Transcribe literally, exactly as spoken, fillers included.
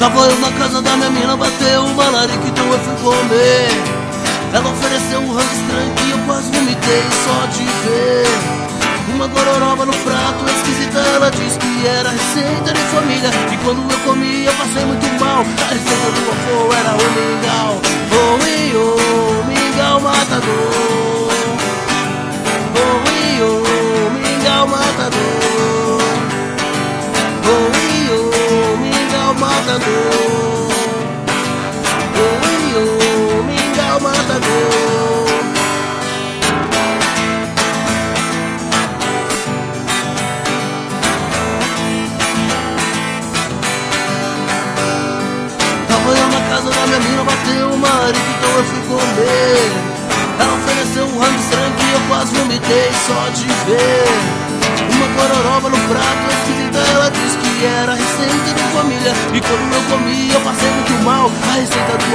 Tava eu na casa da minha mina, bateu uma larica, então eu fui comer. Ela ofereceu um rango estranho que eu quase vomitei só de ver. Uma gororoba no prato esquisita, ela disse que era receita de família. E quando eu comi eu passei muito mal. A receita do avô era o mingau. Oh, e oh, mingau matador. Oh, e oh, mingau matador. Oh, e oh, mingau matador. Oh, e oh, mingau matador. Tava eu na casa da minha mina, bateu uma larica, então eu fui comer. Ela ofereceu um rango estranho que eu quase vomitei só de ver. Uma gororoba no prato esquisita, ela disse que era receita de família. E quando eu comi eu passei muito mal. A receita do